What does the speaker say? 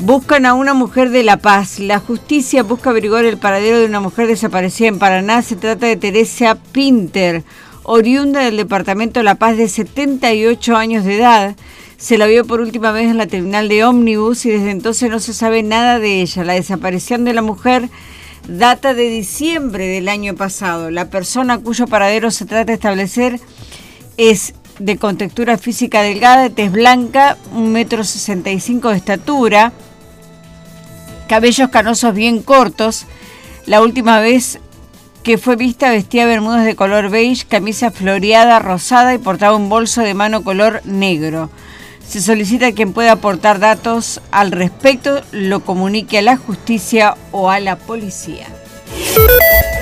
Buscan a una mujer de La Paz. La justicia busca averiguar el paradero de una mujer desaparecida en Paraná. Se trata de Teresa Pinter, oriunda del departamento La Paz, de 78 años de edad. Se la vio por última vez en la terminal de ómnibus y desde entonces no se sabe nada de ella. La desaparición de la mujer data de diciembre del año pasado. La persona cuyo paradero se trata de establecer es de contextura física delgada, de tez blanca, 1,65 m de estatura, cabellos canosos bien cortos. La última vez que fue vista vestía bermudas de color beige, camisa floreada rosada y portaba un bolso de mano color negro. Se solicita a quien pueda aportar datos al respecto lo comunique a la justicia o a la policía.